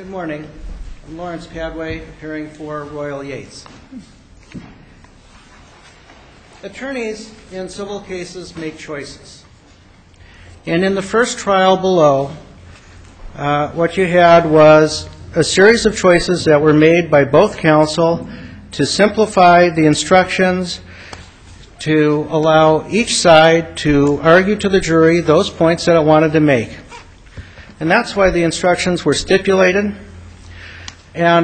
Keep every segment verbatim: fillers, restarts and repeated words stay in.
Good morning. I'm Lawrence Padway, appearing for Royal Yates. Attorneys in civil cases make choices. And in the first trial below, uh, what you had was a series of choices that were made by both counsel to simplify the instructions, to allow each side to argue to the jury those points that it wanted to make. And that's why the instructions were stipulated, and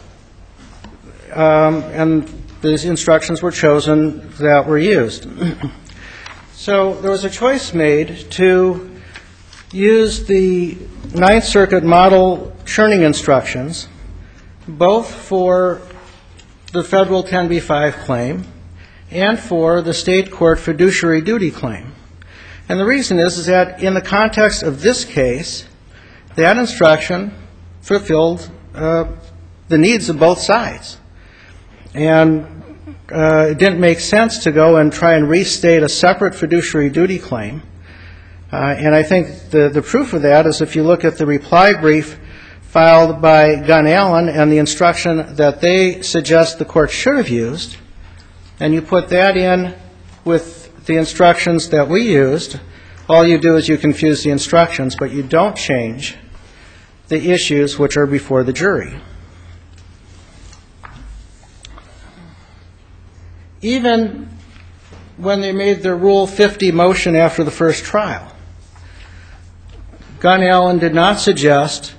um, and these instructions were chosen that were used. So there was a choice made to use the Ninth Circuit model churning instructions, both for the federal ten B five claim and for the state court fiduciary duty claim. And the reason is, is that in the context of this case, that instruction fulfilled uh, the needs of both sides. And uh, it didn't make sense to go and try and restate a separate fiduciary duty claim. Uh, and I think the, the proof of that is if you look at the reply brief filed by Gunn Allen and the instruction that they suggest the court should have used, and you put that in with the instructions that we used, all you do is you confuse the instructions, but you don't change the issues which are before the jury. Even when they made their Rule fifty motion after the first trial, Gunn Allen did not suggest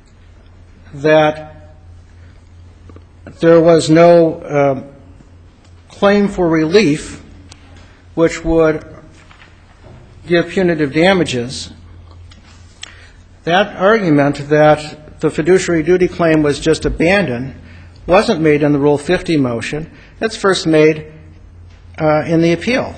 that there was no uh, claim for relief which would give punitive damages. That argument that the fiduciary duty claim was just abandoned wasn't made in the Rule fifty motion. It's first made uh, in the appeal.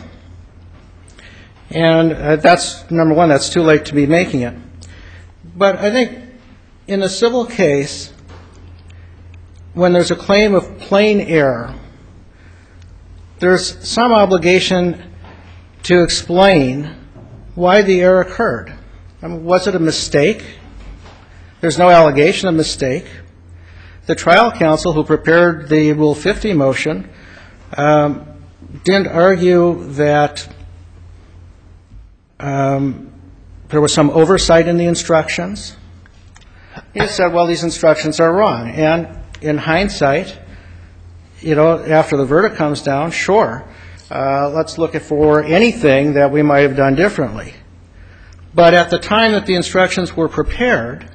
And uh, that's, number one, that's too late to be making it. But I think in a civil case, when there's a claim of plain error, there's some obligation to explain why the error occurred. I mean, was it a mistake? There's no allegation of mistake. The trial counsel who prepared the Rule fifty motion um, didn't argue that um, there was some oversight in the instructions. He said, well, these instructions are wrong. And in hindsight, you know, after the verdict comes down, sure, uh, let's look for anything that we might have done differently. But at the time that the instructions were prepared,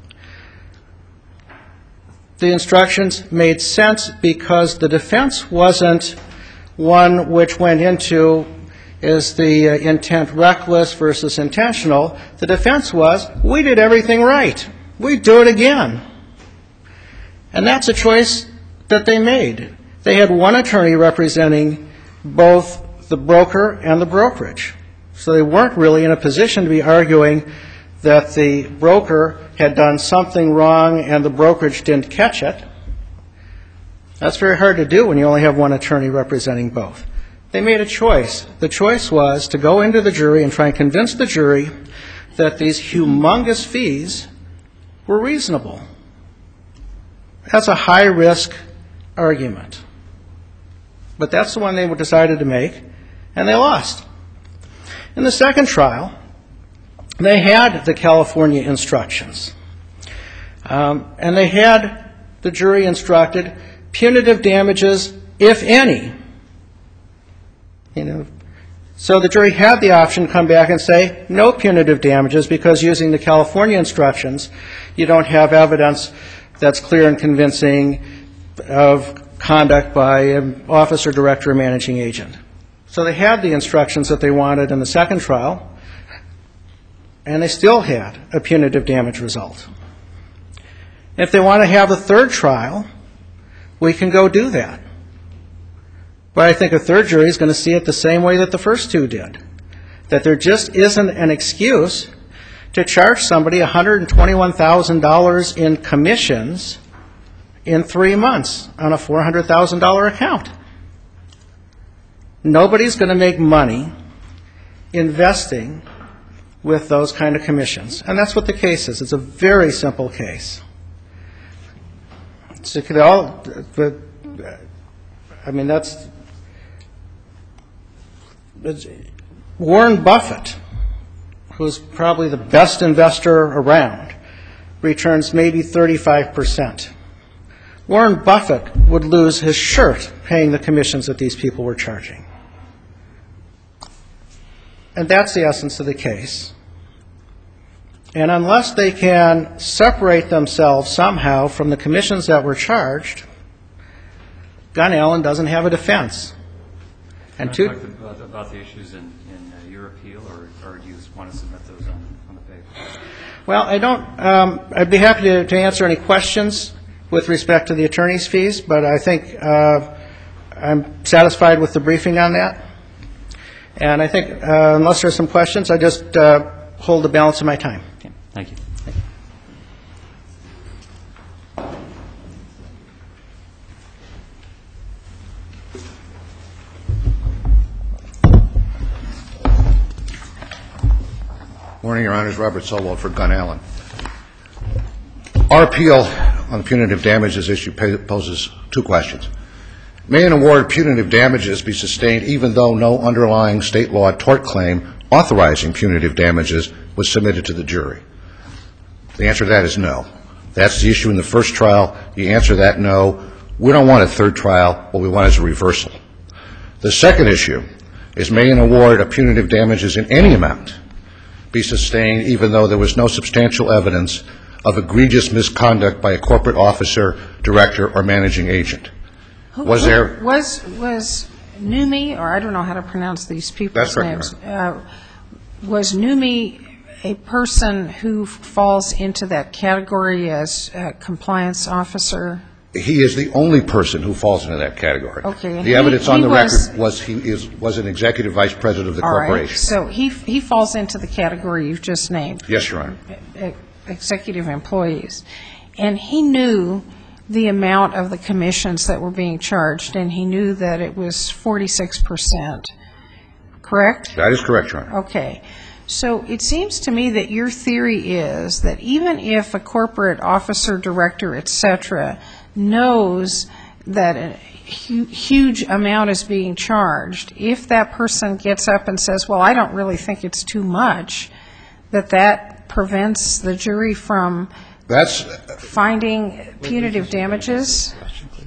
the instructions made sense because the defense wasn't one which went into is the uh, intent reckless versus intentional. The defense was, we did everything right. We'd do it again. And that's a choice that they made. They had one attorney representing both the broker and the brokerage. So they weren't really in a position to be arguing that the broker had done something wrong and the brokerage didn't catch it. That's very hard to do when you only have one attorney representing both. They made a choice. The choice was to go into the jury and try and convince the jury that these humongous fees were reasonable. That's a high-risk argument. But that's the one they decided to make, and they lost. In the second trial, they had the California instructions. Um, and they had the jury instructed punitive damages, if any. You know, so the jury had the option to come back and say no punitive damages because using the California instructions, you don't have evidence that's clear and convincing of conduct by an officer, director, or managing agent. So they had the instructions that they wanted in the second trial, and they still had a punitive damage result. If they want to have a third trial, we can go do that. But I think a third jury is going to see it the same way that the first two did, that there just isn't an excuse to charge somebody one hundred twenty-one thousand dollars in commissions in three months on a four hundred thousand dollars account. Nobody's going to make money investing with those kind of commissions. And that's what the case is. It's a very simple case. So they all, but, I mean, that's, it's, Warren Buffett, who's probably the best investor around, returns maybe thirty-five percent. Warren Buffett would lose his shirt paying the commissions that these people were charging. And that's the essence of the case. And unless they can separate themselves somehow from the commissions that were charged, Gunn Allen doesn't have a defense. And Can I to, talk about, about the issues in, in uh, your appeal, or, or do you want to submit those on, on the paper? well, I don't, um, I'd be happy to, to answer any questions with respect to the attorney's fees, but I think uh, I'm satisfied with the briefing on that. And I think uh, unless there's some questions, I just uh, hold the balance of my time. Okay. Thank you. Morning, Your Honors. Robert Solwald for Gunn Allen. Our appeal on the punitive damages issue poses two questions. May an award of punitive damages be sustained even though no underlying state law tort claim authorizing punitive damages was submitted to the jury? The answer to that is no. That's the issue in the first trial. You answer that no. We don't want a third trial. What we want is a reversal. The second issue is may an award of punitive damages in any amount be sustained even though there was no substantial evidence of egregious misconduct by a corporate officer, director, or managing agent. Who, was who, there was was Numi, or I don't know how to pronounce these people's That's right, names. Uh, was Numi a person who falls into that category as a compliance officer? He is the only person who falls into that category. Okay. The evidence he, on he the was, record was he is was an executive vice president of the all corporation. Right. So he he falls into the category you've just named. Yes, Your Honor. Executive employees, and he knew the amount of the commissions that were being charged, and he knew that it was forty-six percent. Correct? That is correct, Your Honor. Okay. So it seems to me that your theory is that even if a corporate officer, director, et cetera, knows that a hu- huge amount is being charged, if that person gets up and says, well, I don't really think it's too much, that that prevents the jury from That's finding punitive damages?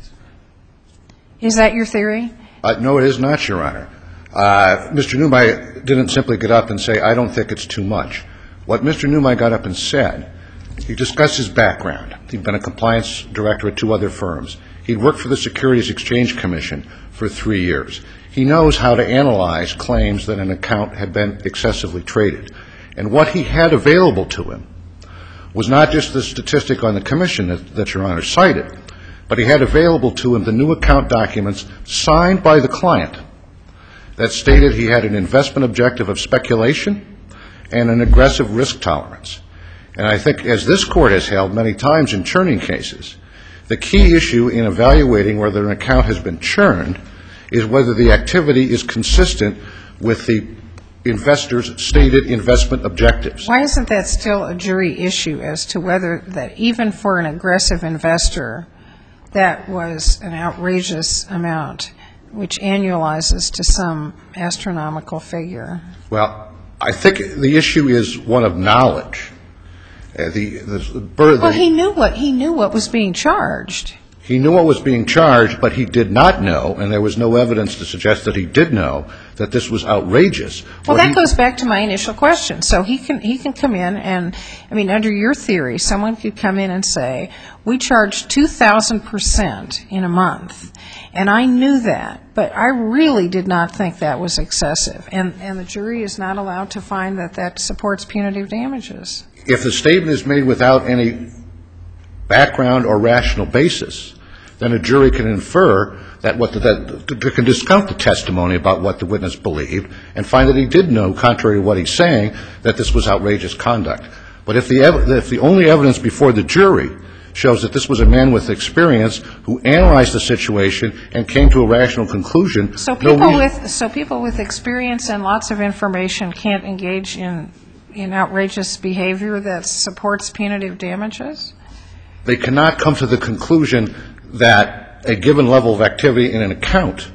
Is that your theory? uh, no, it is not, Your Honor. Uh, Mister Newby didn't simply get up and say, I don't think it's too much. What Mister Newby got up and said, he discussed his background. He'd been a compliance director at two other firms. He'd worked for the Securities Exchange Commission for three years. He knows how to analyze claims that an account had been excessively traded. And what he had available to him was not just the statistic on the commission that, that Your Honor cited, but he had available to him the new account documents signed by the client that stated he had an investment objective of speculation and an aggressive risk tolerance. And I think, as this Court has held many times in churning cases, the key issue in evaluating whether an account has been churned is whether the activity is consistent with the investor's stated investment objectives. Why isn't that still a jury issue as to whether that even for an aggressive investor, that was an outrageous amount, which annualizes to some astronomical figure? Well, I think the issue is one of knowledge. Uh, the, the, the, Well, he knew what he knew what was being charged. He knew what was being charged, but he did not know, and there was no evidence to suggest that he did know, that this was outrageous. Well, What that he- goes back to my initial question. So he can he can come in and, I mean, under your theory, someone could come in and say, we charge two thousand percent in a month, and I knew that, but I really did not think that was excessive. And, and the jury is not allowed to find that that supports punitive damages. If the statement is made without any background or rational basis, then a jury can infer that what the, that can discount the testimony about what the witness believed and find that he did know, contrary to what he's saying, that this was outrageous conduct. But if the ev- if the only evidence before the jury shows that this was a man with experience who analyzed the situation and came to a rational conclusion, So no people reason- with so people with experience and lots of information can't engage in in outrageous behavior that supports punitive damages? They cannot come to the conclusion that a given level of activity in an account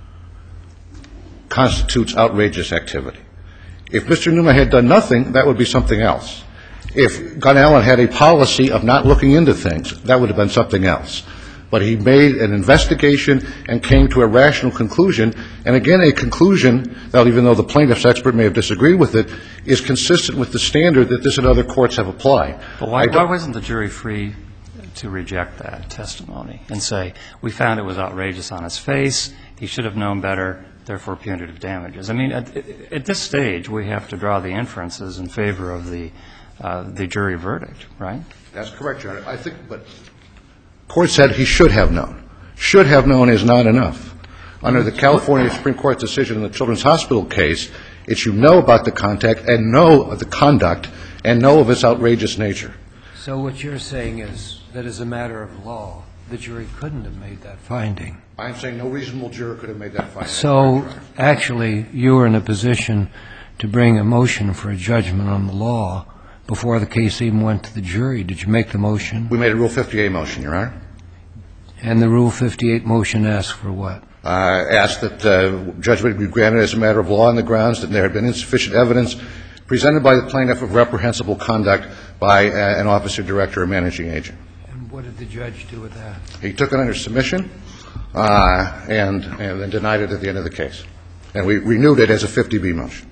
constitutes outrageous activity. If Mister Numa had done nothing, that would be something else. If Gun Allen had a policy of not looking into things, that would have been something else. But he made an investigation and came to a rational conclusion, and again, a conclusion that, even though the plaintiff's expert may have disagreed with it, is consistent with the standard that this and other courts have applied. But why, why wasn't the jury free to reject that testimony and say, we found it was outrageous on his face, he should have known better, therefore punitive damages? I mean, at, at this stage, we have to draw the inferences in favor of the uh, the jury verdict, right? That's correct, Your Honor. I think, but the court said he should have known. Should have known is not enough. Under the California Supreme Court decision in the Children's Hospital case, it should know about the contact and know of the conduct and know of its outrageous nature. So what you're saying is that as a matter of law, the jury couldn't have made that finding. I'm saying no reasonable juror could have made that finding. So actually, you were in a position to bring a motion for a judgment on the law before the case even went to the jury. Did you make the motion? We made a Rule fifty-eight motion, Your Honor. And the Rule fifty-eight motion asked for what? Uh, asked that uh, judgment be granted as a matter of law on the grounds that there had been insufficient evidence presented by the plaintiff of reprehensible conduct by uh, an officer, director, or managing agent. And what did the judge do with that? He took it under submission uh, and, and then denied it at the end of the case. And we renewed it as a fifty B motion.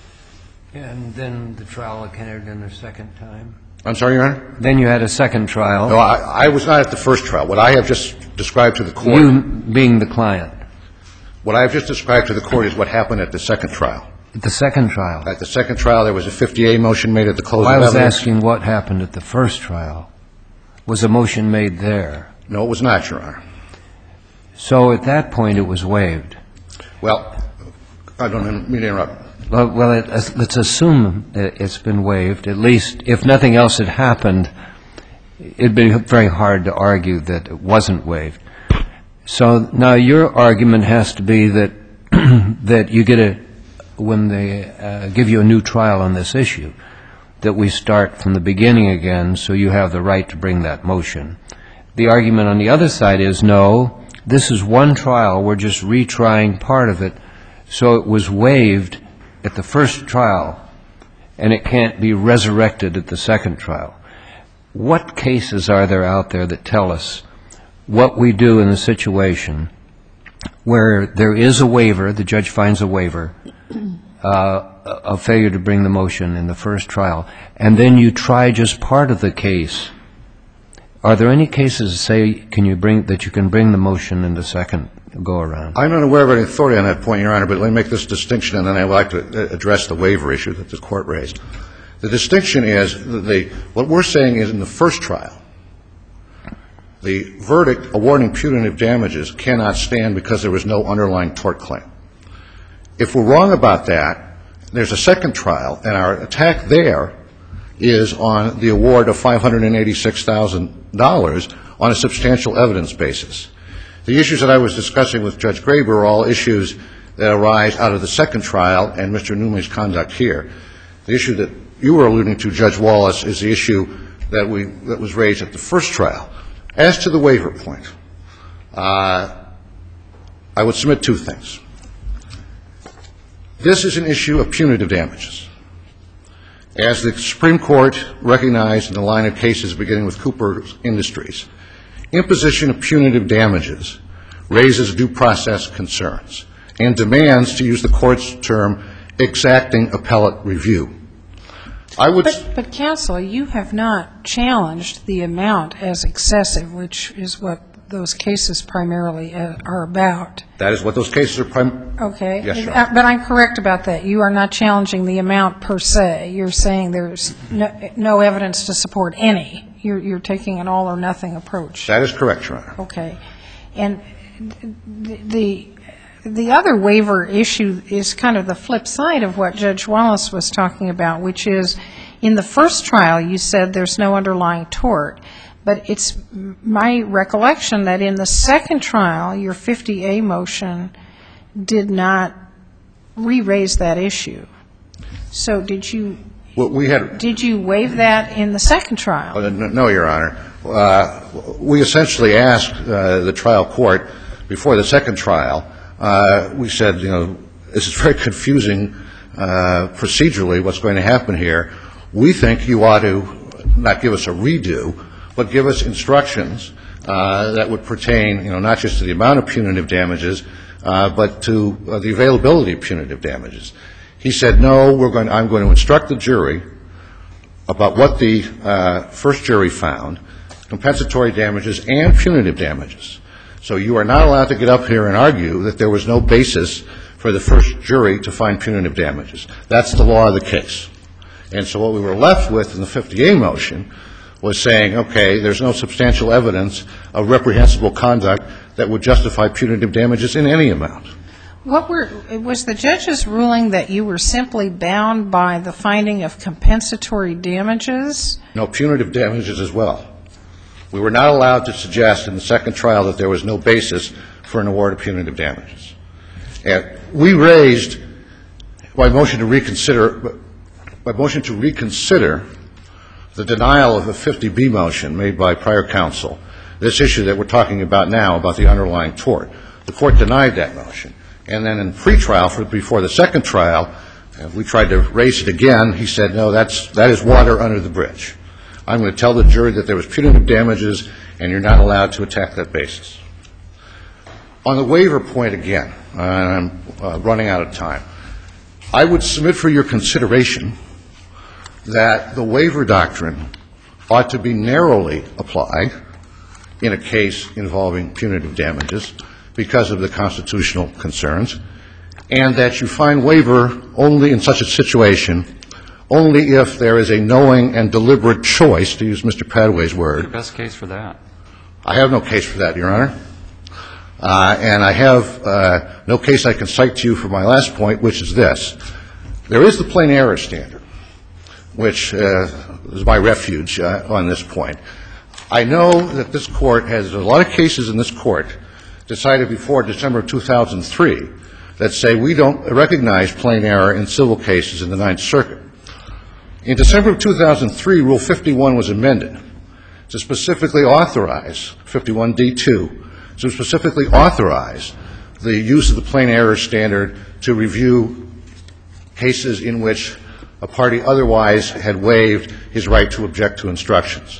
And then the trial occurred in a second time? I'm sorry, Your Honor? Then you had a second trial. No, I, I was not at the first trial. What I have just described to the court. You being the client. What I have just described to the court is what happened at the second trial. At the second trial? At the second trial, there was a fifty A motion made at the close well, of evidence. I was asking what happened at the first trial. Was a motion made there? No, it was not, Your Honor. So at that point, it was waived. Well, I don't mean to interrupt. Well, well it, let's assume it's been waived. At least, if nothing else had happened, it'd be very hard to argue that it wasn't waived. So now your argument has to be that that you get a, when they uh, give you a new trial on this issue, that we start from the beginning again, so you have the right to bring that motion. The argument on the other side is, no, this is one trial, we're just retrying part of it, so it was waived at the first trial, and it can't be resurrected at the second trial. What cases are there out there that tell us what we do in a situation where there is a waiver, the judge finds a waiver, uh, a failure to bring the motion in the first trial, and then you try just part of the case? Are there any cases that say can you bring, that you can bring the motion in the second go-around? I'm not aware of any authority on that point, Your Honor, but let me make this distinction, and then I'd like to address the waiver issue that the Court raised. The distinction is that the, what we're saying is in the first trial, the verdict awarding punitive damages cannot stand because there was no underlying tort claim. If we're wrong about that, there's a second trial, and our attack there is on the award of five hundred eighty-six thousand dollars on a substantial evidence basis. The issues that I was discussing with Judge Graber are all issues that arise out of the second trial and Mister Numa's conduct here. The issue that you were alluding to, Judge Wallace, is the issue that we that was raised at the first trial. As to the waiver point, uh, I would submit two things. This is an issue of punitive damages. As the Supreme Court recognized in the line of cases beginning with Cooper Industries, imposition of punitive damages raises due process concerns and demands, to use the Court's term, exacting appellate review. I would but, but, counsel, you have not challenged the amount as excessive, which is what those cases primarily uh, are about. That is what those cases are primarily. Okay. Yes, Your uh, Honor. But I'm correct about that. You are not challenging the amount per se. You're saying there's no, no evidence to support any. You're, you're taking an all-or-nothing approach. That is correct, Your Honor. Okay. And the the other waiver issue is kind of the flip side of what Judge Wallace was talking about, which is in the first trial you said there's no underlying tort. But it's my recollection that in the second trial, your fifty A motion did not re-raise that issue. So did you Well, we had, did you waive that in the second trial? uh, no, Your Honor. uh, we essentially asked uh, the trial court before the second trial, uh, we said, you know, this is very confusing uh, procedurally what's going to happen here. We think you ought to not give us a redo, but give us instructions uh, that would pertain, you know, not just to the amount of punitive damages, uh, but to uh, the availability of punitive damages. He said, no, we're going to, I'm going to instruct the jury about what the uh, first jury found, compensatory damages and punitive damages. So you are not allowed to get up here and argue that there was no basis for the first jury to find punitive damages. That's the law of the case. And so what we were left with in the fifty A motion was saying, okay, there's no substantial evidence of reprehensible conduct that would justify punitive damages in any amount. What were, was the judge's ruling that you were simply bound by the finding of compensatory damages? No, punitive damages as well. We were not allowed to suggest in the second trial that there was no basis for an award of punitive damages. And we raised, by motion to reconsider, by motion to reconsider the denial of a fifty B motion made by prior counsel, this issue that we're talking about now, about the underlying tort. The court denied that motion. And then in pretrial, for, before the second trial, uh, we tried to raise it again. He said, no, that's, that is water under the bridge. I'm going to tell the jury that there was punitive damages, and you're not allowed to attack that basis. On the waiver point again, uh, I'm uh, running out of time, I would submit for your consideration that the waiver doctrine ought to be narrowly applied in a case involving punitive damages because of the constitutional concerns, and that you find waiver only in such a situation only if there is a knowing and deliberate choice, to use Mister Padway's word. What's your best case for that? I have no case for that, Your Honor. Uh, and I have uh, no case I can cite to you for my last point, which is this. There is the plain error standard, which uh, is my refuge uh, on this point. I know that this Court has a lot of cases in this Court decided before December of two thousand three that say we don't recognize plain error in civil cases in the Ninth Circuit. In December of two thousand three, Rule fifty-one was amended to specifically authorize, fifty-one D two, to specifically authorize the use of the plain error standard to review cases in which a party otherwise had waived his right to object to instructions.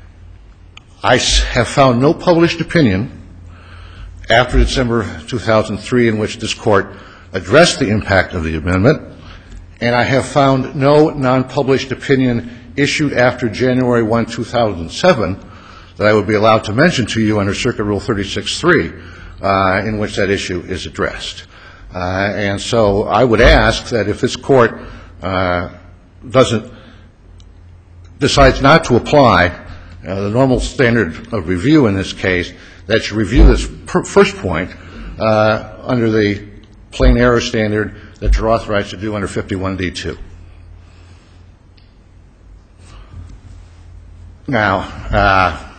I have found no published opinion after December two thousand three in which this Court addressed the impact of the amendment, and I have found no non-published opinion issued after January first, two thousand seven that I would be allowed to mention to you under Circuit Rule thirty-six three uh, in which that issue is addressed. Uh, and so I would ask that if this Court uh, doesn't, decides not to apply uh, the normal standard of review in this case, that you review this per first point uh, under the plain error standard that you're authorized to do under fifty-one D two. Now, uh,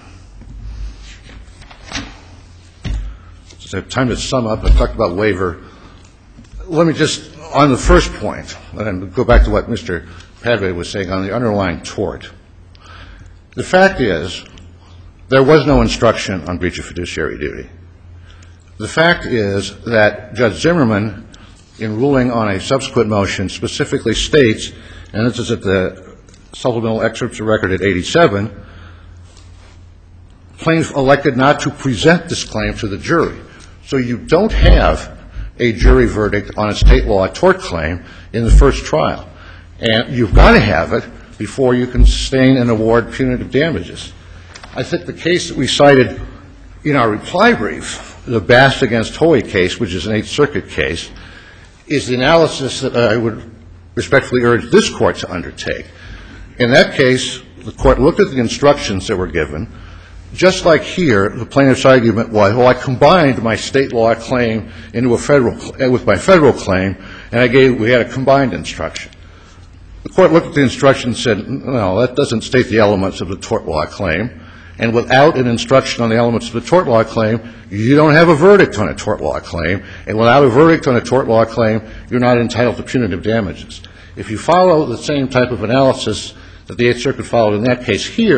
so I have time to sum up. I talked about waiver. Let me just, on the first point, and go back to what Mister Padway was saying on the underlying tort. The fact is, there was no instruction on breach of fiduciary duty. The fact is that Judge Zimmerman, in ruling on a subsequent motion, specifically states, and this is at the supplemental excerpts of record at eighty-seven, plaintiff elected not to present this claim to the jury. So you don't have a jury verdict on a state law tort claim in the first trial. And you've got to have it before you can sustain and award punitive damages. I think the case that we cited in our reply brief, the Bass against Hoey case, which is an Eighth Circuit case, is the analysis that I would respectfully urge this Court to undertake. In that case, the Court looked at the instructions that were given. Just like here, the plaintiff's argument was, well, I combined my state law claim into a federal, with my federal claim, and I gave, we had a combined instruction. The Court looked at the instruction and said, no, that doesn't state the elements of the tort law claim. And without an instruction on the elements of the tort law claim, you don't have a verdict on a tort law claim. And without a verdict on a tort law claim, you're not entitled to punitive damages. If you follow the same type of analysis that the Eighth Circuit followed in that case here,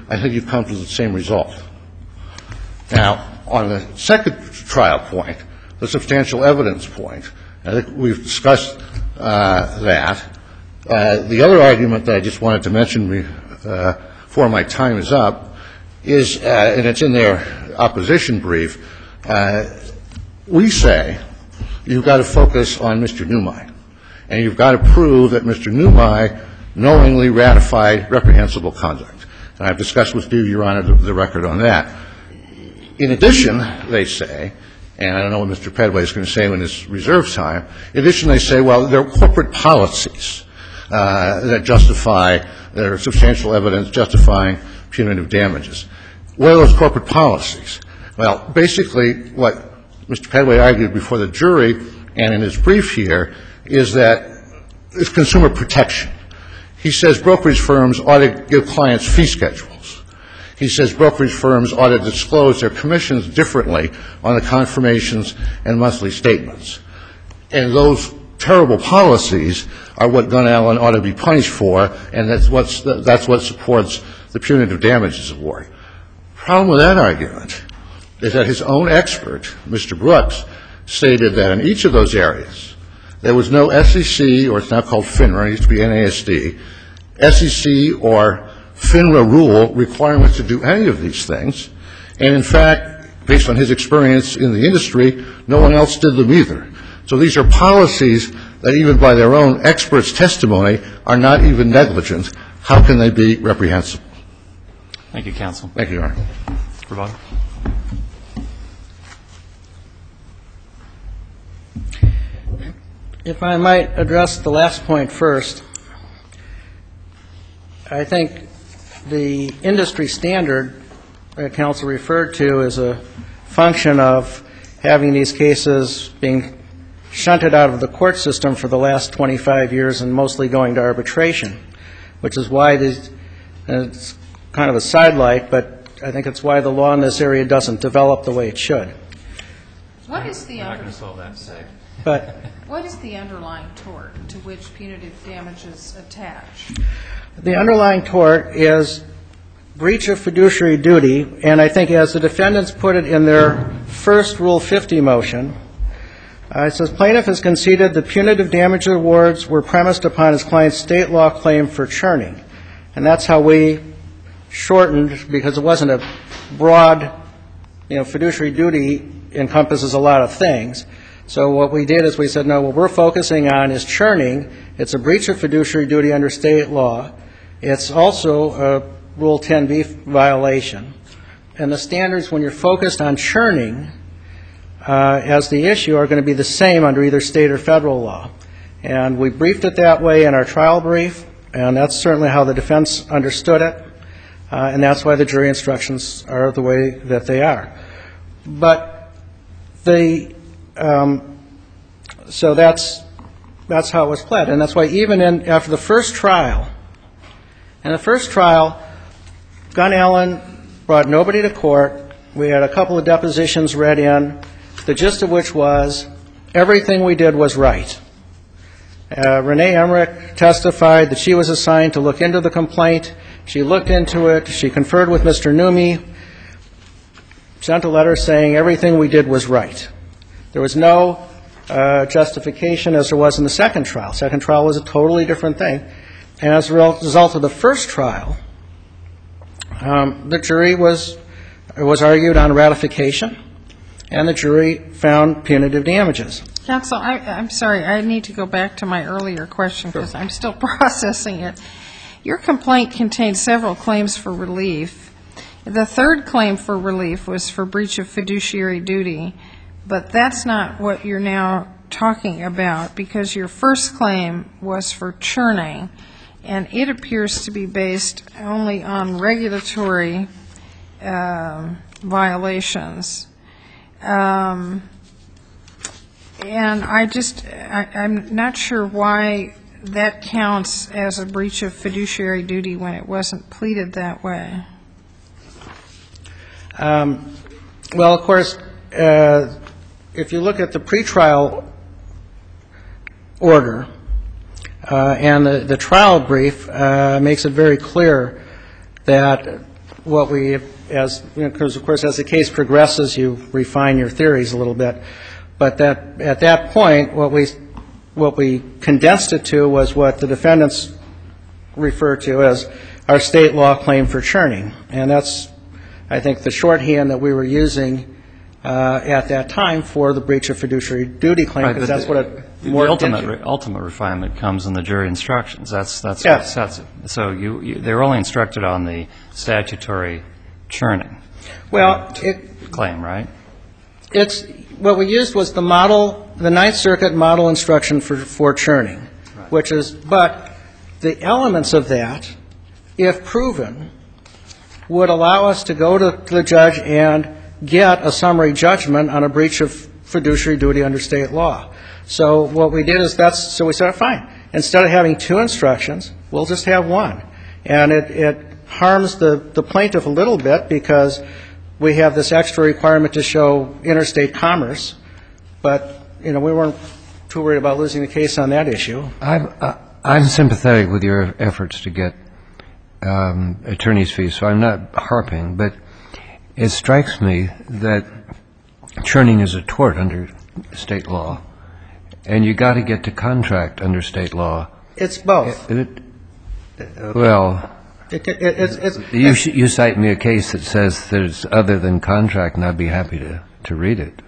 I think you come to the same result. Now, on the second trial point, the substantial evidence point, I think we've discussed uh, that. Uh, the other argument that I just wanted to mention uh, before my time is up is, uh, and it's in their opposition brief, uh, we say you've got to focus on Mister Numai, and you've got to prove that Mister Numai knowingly ratified reprehensible conduct. And I've discussed with you, Your Honor, the, the record on that. In addition, they say, and I don't know what Mister Pedway is going to say in his reserve time, in addition they say, well, there are corporate policies uh, that justify, there are substantial evidence justifying punitive damages. What are those corporate policies? Well, basically what Mister Pedway argued before the jury and in his brief here is that it's consumer protection. He says brokerage firms ought to give clients fee schedules. He says brokerage firms ought to disclose their commissions differently on the confirmations and monthly statements. And those terrible policies are what Gun Allen ought to be punished for, and that's, what's the, that's what supports the punitive damages award. The problem with that argument is that his own expert, Mister Brooks, stated that in each of those areas there was no S E C, or it's now called FINRA, it used to be N A S D, S E C or FINRA rule requiring us to do any of these things. And in fact, based on his experience in the industry, no one else did them either. So these are policies that even by their own experts' testimony are not even negligent. How can they be reprehensible? Thank you, counsel. Thank you, Your Honor. Rebuttal. If I might address the last point first, I think the industry standard that counsel referred to is a function of having these cases being shunted out of the court system for the last twenty-five years and mostly going to arbitration, which is why these, and it's kind of a sidelight, but I think it's why the law in this area doesn't develop the way it should. What is the We're not under- going to solve that today. But what is the underlying tort to which punitive damages attach? the underlying tort is breach of fiduciary duty, and I think as the defendants put it in their first Rule fifty motion, uh, it says plaintiff has conceded the punitive damage awards were premised upon his client's state law claim for churning. And that's how we shortened, because it wasn't a broad, you know, fiduciary duty encompasses a lot of things. So what we did is we said, no, what we're focusing on is churning. It's a breach of fiduciary duty under state law. It's also a Rule ten B violation. And the standards, when you're focused on churning uh, as the issue, are going to be the same under either state or federal law. And we briefed it that way in our trial brief, and that's certainly how the defense understood it. Uh, and that's why the jury instructions are the way that they are. But the Um, so that's that's how it was pled, and that's why even in after the first trial, in the first trial, Gun Allen brought nobody to court. We had a couple of depositions read in, the gist of which was everything we did was right. Uh, Renee Emmerich testified that she was assigned to look into the complaint. She looked into it. She conferred with Mister Numi, sent a letter saying everything we did was right. There was no uh, justification as there was in the second trial. Second trial was a totally different thing. And as a result of the first trial, um, the jury was was argued on ratification, and the jury found punitive damages. Counsel, I, I'm sorry, I need to go back to my earlier question because I'm still processing it. Your complaint contained several claims for relief. The third claim for relief was for breach of fiduciary duty. But that's not what you're now talking about, because your first claim was for churning, and it appears to be based only on regulatory um, violations. Um, and I just, I, I'm not sure why that counts as a breach of fiduciary duty when it wasn't pleaded that way. Um, well, of course, uh, if you look at the pretrial order uh, and the, the trial brief, uh, makes it very clear that what we, as, because of course, as the case progresses, you refine your theories a little bit. But that, at that point, what we, what we condensed it to was what the defendants refer to as our state law claim for churning. And that's, I think, the shorthand that we were using uh, at that time for the breach of fiduciary duty claim, Right, because but that's the, what it the more ultimate, re- ultimate refinement comes in the jury instructions. That's, that's Yeah. what sets it. So you, you, they're only instructed on the statutory churning Well, it, claim, right? it's, what we used was the model, the Ninth Circuit model instruction for, for churning, Right. which is, but the elements of that, if proven, would allow us to go to the judge and get a summary judgment on a breach of fiduciary duty under state law. So what we did is that's, so we said, fine, instead of having two instructions, we'll just have one. And it, it harms the, the plaintiff a little bit because we have this extra requirement to show interstate commerce, but, you know, we weren't too worried about losing the case on that issue. I'm, uh, I'm sympathetic with your efforts to get um, attorney's fees, so I'm not harping, but it strikes me that churning is a tort under state law, and you got to get to contract under state law. It's both. It, well, It, it, it's, it's, you, sh- you cite me a case that says that it's other than contract, and I'd be happy to, to read it.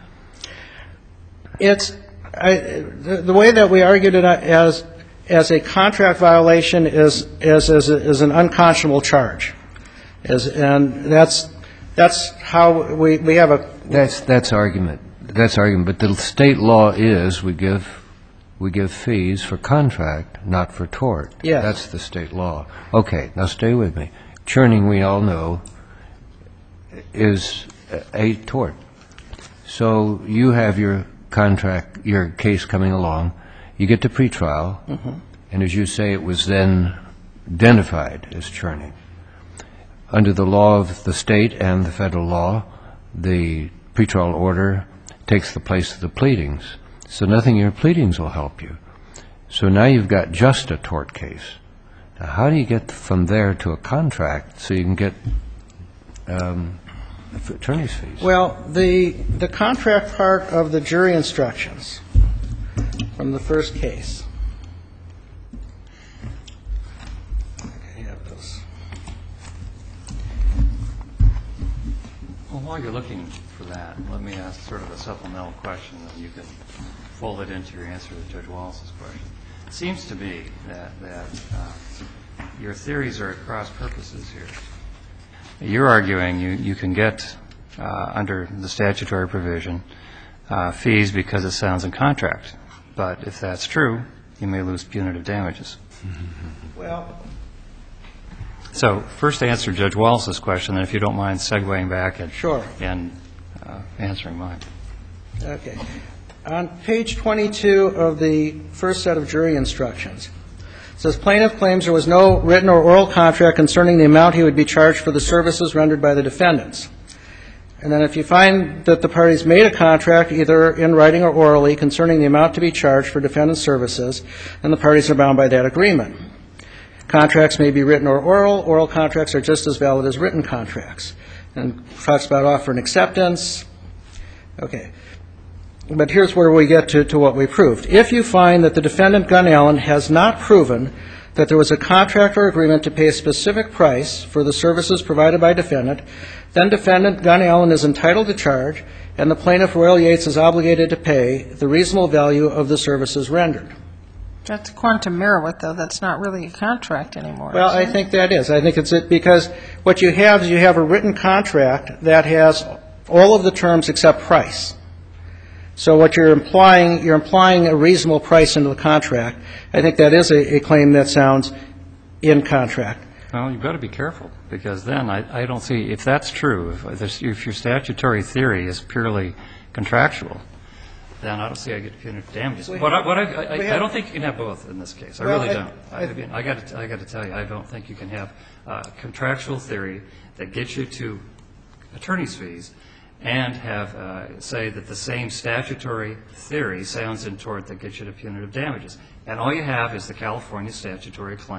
It's, I, the, the way that we argued it as, as a contract violation is, is, is, a, is an unconscionable charge. Is, and that's, that's how we, we have a... That's, that's argument. That's argument. But the state law is we give, we give fees for contract, not for tort. Yes. That's the state law. Okay, now stay with me. Churning, we all know, is a, a tort. So you have your contract, your case coming along. You get to pretrial, mm-hmm. and as you say, it was then identified as churning. Under the law of the state and the federal law, the pretrial order takes the place of the pleadings. So nothing in your pleadings will help you. So now you've got just a tort case. Now how do you get from there to a contract so you can get um, attorney's fees? Well, the, the contract part of the jury instructions from the first case. I have those. Well, while you're looking for that, let me ask sort of a supplemental question that you can fold it into your answer to Judge Wallace's question. It seems to me that, that uh, your theories are at cross purposes here. You're arguing you, you can get, uh, under the statutory provision, uh, fees because it sounds in contract. But if that's true, you may lose punitive damages. Well, so first answer Judge Wallace's question, and if you don't mind segueing back and, sure. and uh, answering mine. Okay. On page twenty-two of the first set of jury instructions, it says plaintiff claims there was no written or oral contract concerning the amount he would be charged for the services rendered by the defendants. And then if you find that the parties made a contract, either in writing or orally, concerning the amount to be charged for defendant's services, then the parties are bound by that agreement. Contracts may be written or oral. Oral contracts are just as valid as written contracts. And talks about offer and acceptance. Okay. But here's where we get to, to what we proved. If you find that the defendant, Gunn Allen, has not proven that there was a contract or agreement to pay a specific price for the services provided by defendant, then defendant, Gunn Allen, is entitled to charge, and the plaintiff, Royal Yates, is obligated to pay the reasonable value of the services rendered. That's quantum merit, though. That's not really a contract anymore. Well, I think that is. I think it's it because what you have is you have a written contract that has all of the terms except price. So what you're implying, you're implying a reasonable price into the contract. I think that is a, a claim that sounds in contract. Well, you've got to be careful, because then I, I don't see, if that's true, if, this, if your statutory theory is purely contractual, then I don't see how you get punitive damages. We What I, what I, I, we I have- don't think you can have both in this case. I Well, really I- don't. I, I- I mean, I got to, I got to tell you, I don't think you can have uh, contractual theory that gets you to attorney's fees and have uh, say that the same statutory theory sounds in tort that gets you to punitive damages. And all you have is the California statutory claim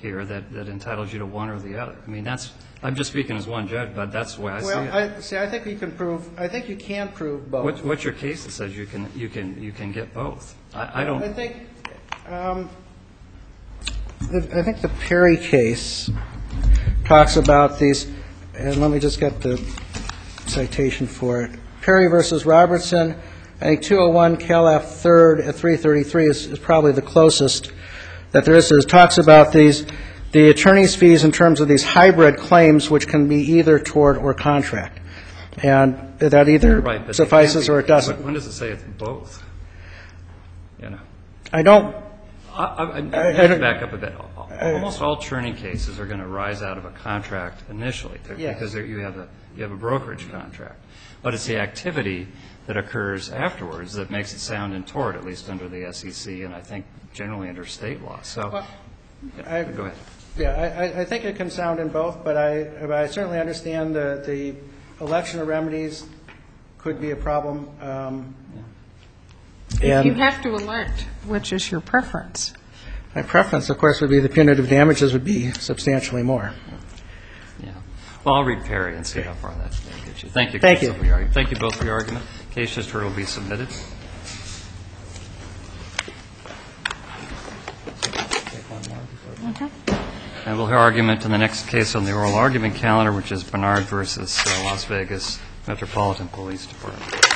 here that, that entitles you to one or the other. I mean, that's, I'm just speaking as one judge, but that's the way I see Well, it. I, see, I think you can prove, I think you can prove both. What, what's your case that says you can, you can, you can get both? I, I don't. I think, um, the- I think the Perry case talks about these, and let me just get the citation for it. Perry versus Robertson, I think two oh one Calaf third at three thirty-three is, is probably the closest that there is. It talks about these, the attorney's fees in terms of these hybrid claims, which can be either tort or contract. And that either Right, but they suffices can't be- or it doesn't. When does it say it's both? You know. I don't, I, I, I, I just don't- back up a bit. Almost all churning cases are going to rise out of a contract initially, Yes. because there- you have a you have a brokerage contract. But it's the activity that occurs afterwards that makes it sound in tort, at least under the S E C, and I think generally under state law. So, Well, yeah, I- go ahead. yeah, I, I- I think it can sound in both, but I, but I certainly understand the, the election of remedies could be a problem. Um, If you And have to elect, which is your preference? my preference, of course, would be the punitive damages would be substantially more. Yeah. Well, I'll read Perry and see how far that gets you. Thank you. Thank counsel, you. For your, argu- thank you both for your argument. Case just heard will be submitted. Take one more before- And we'll hear argument in the next case on the oral argument calendar, which is Bernard versus uh, Las Vegas Metropolitan Police Department.